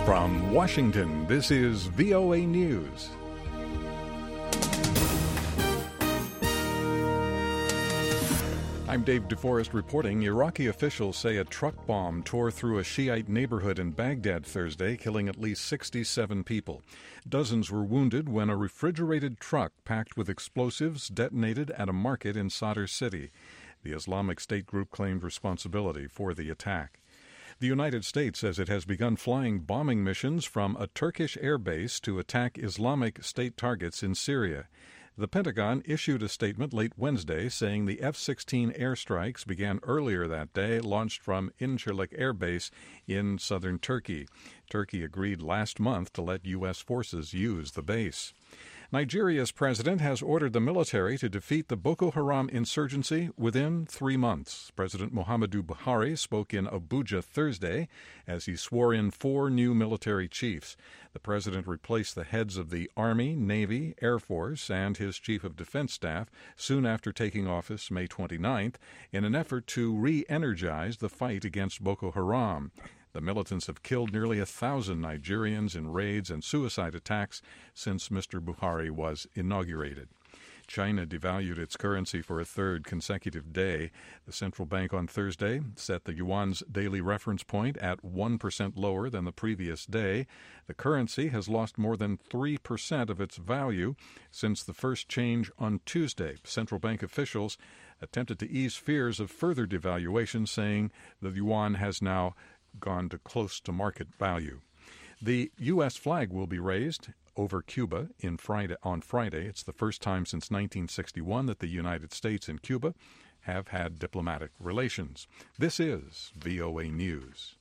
From Washington, this is VOA News. I'm Dave DeForest reporting. Iraqi officials say a truck bomb tore through a Shiite neighborhood in Baghdad Thursday, killing at least 67 people. Dozens were wounded when a refrigerated truck packed with explosives detonated at a market in Sadr City. The Islamic State group claimed responsibility for the attack. The United States says it has begun flying bombing missions from a Turkish air base to attack Islamic State targets in Syria. The Pentagon issued a statement late Wednesday saying the F-16 airstrikes began earlier that day, launched from Incirlik Air Base in southern Turkey. Turkey agreed last month to let U.S. forces use the base. Nigeria's president has ordered the military to defeat the Boko Haram insurgency within 3 months. President Muhammadu Buhari spoke in Abuja Thursday as he swore in 4 new military chiefs. The president replaced the heads of the Army, Navy, Air Force, and his Chief of Defense Staff soon after taking office May 29th in an effort to re-energize the fight against Boko Haram. The militants have killed nearly 1,000 Nigerians in raids and suicide attacks since Mr. Buhari was inaugurated. China devalued its currency for a third consecutive day. The central bank on Thursday set the yuan's daily reference point at 1% lower than the previous day. The currency has lost more than 3% of its value since the first change on Tuesday. Central bank officials attempted to ease fears of further devaluation, saying the yuan has now gone to close to market value. The U.S. flag will be raised over Cuba on Friday. It's the first time since 1961 that the United States and Cuba have had diplomatic relations. This is VOA News.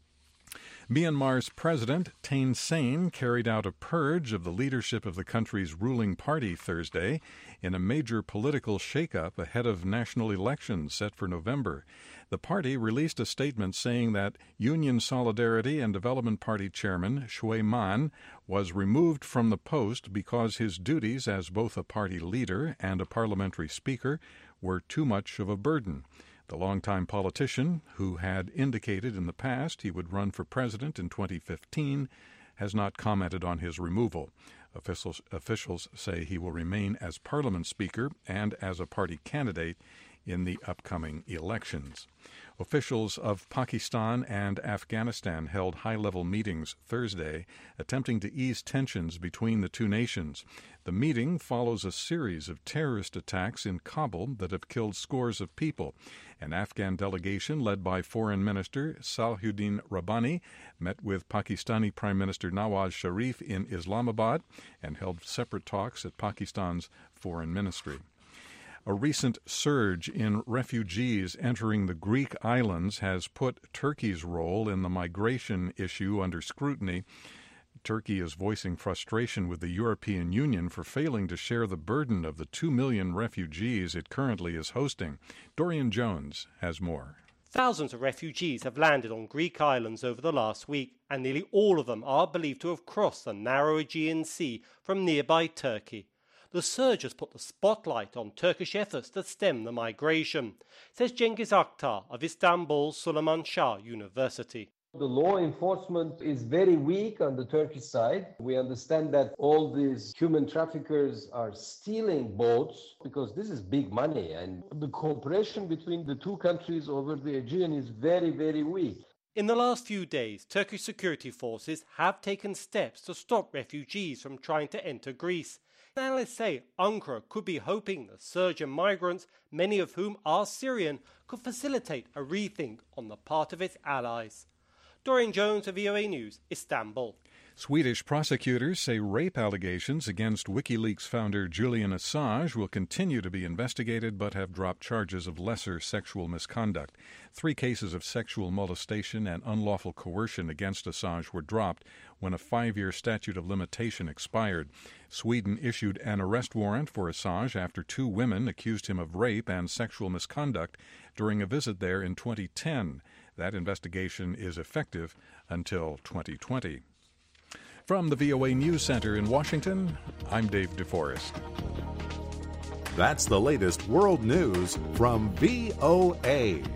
Myanmar's President Thein Sein carried out a purge of the leadership of the country's ruling party Thursday in a major political shakeup ahead of national elections set for November. The party released a statement saying that Union Solidarity and Development Party chairman Shwe Man was removed from the post because his duties as both a party leader and a parliamentary speaker were too much of a burden. The longtime politician, who had indicated in the past he would run for president in 2015, has not commented on his removal. Officials say he will remain as Parliament Speaker and as a party candidate in the upcoming elections. Officials of Pakistan and Afghanistan held high-level meetings Thursday, attempting to ease tensions between the two nations. The meeting follows a series of terrorist attacks in Kabul that have killed scores of people. An Afghan delegation led by Foreign Minister Salahuddin Rabbani met with Pakistani Prime Minister Nawaz Sharif in Islamabad and held separate talks at Pakistan's Foreign Ministry. A recent surge in refugees entering the Greek islands has put Turkey's role in the migration issue under scrutiny. Turkey is voicing frustration with the European Union for failing to share the burden of the 2 million refugees it currently is hosting. Dorian Jones has more. Thousands of refugees have landed on Greek islands over the last week, and nearly all of them are believed to have crossed the narrow Aegean Sea from nearby Turkey. The surge has put the spotlight on Turkish efforts to stem the migration, says Cengiz Aktar of Istanbul's Süleyman Şah University. The law enforcement is very weak on the Turkish side. We understand that all these human traffickers are stealing boats because this is big money, and the cooperation between the two countries over the Aegean is very, very weak. In the last few days, Turkish security forces have taken steps to stop refugees from trying to enter Greece. Analysts say Ankara could be hoping the surge in migrants, many of whom are Syrian, could facilitate a rethink on the part of its allies. Dorian Jones of VOA News, Istanbul. Swedish prosecutors say rape allegations against WikiLeaks founder Julian Assange will continue to be investigated but have dropped charges of lesser sexual misconduct. 3 cases of sexual molestation and unlawful coercion against Assange were dropped when a 5-year statute of limitation expired. Sweden issued an arrest warrant for Assange after 2 women accused him of rape and sexual misconduct during a visit there in 2010. That investigation is effective until 2020. From the VOA News Center in Washington, I'm Dave DeForest. That's the latest world news from VOA.